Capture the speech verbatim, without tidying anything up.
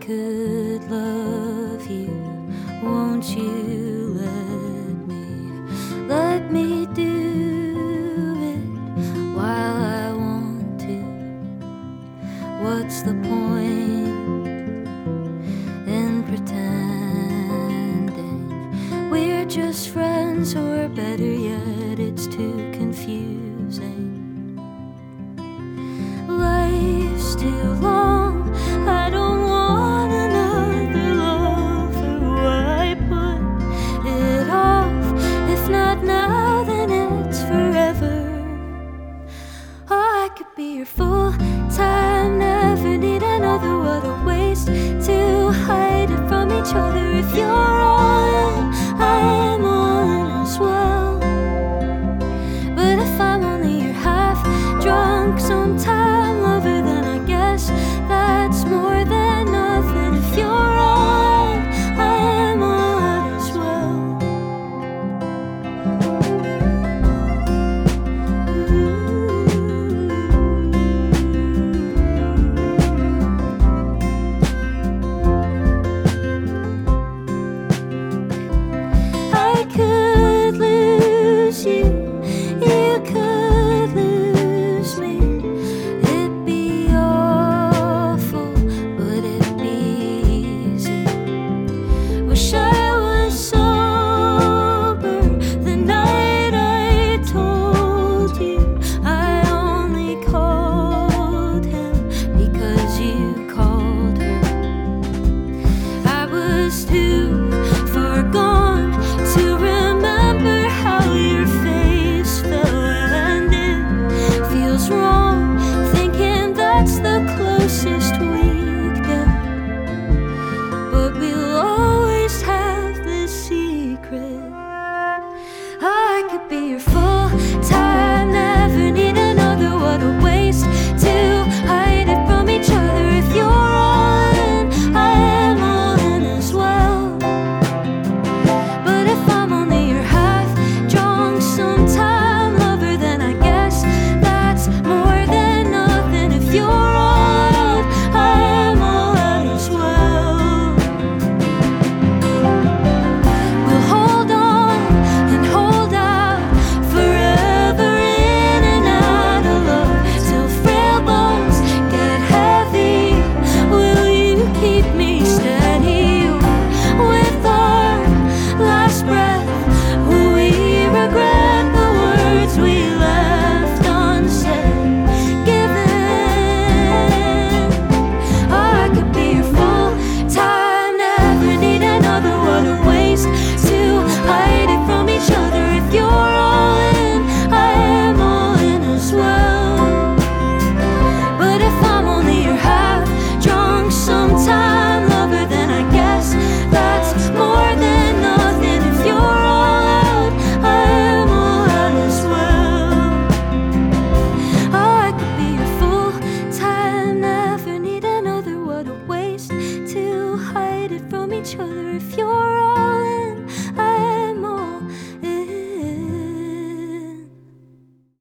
could love you, won't you let me, let me do it while I want to? What's the point in pretending we're just friends, or better yet, it's too confusing. Life's too long, I don't want another lover. Why put it off? If not now, then it's forever. Oh, I could be your full time, never need another. What a waste to hide it from each other. If you're on, I'm on as well. But if I'm only your half drunk sometime lover, then I guess that's more than nothing. If you're on, I'm on as well. I could lose you, you could lose me. It'd be awful, but it'd be easy. Wish I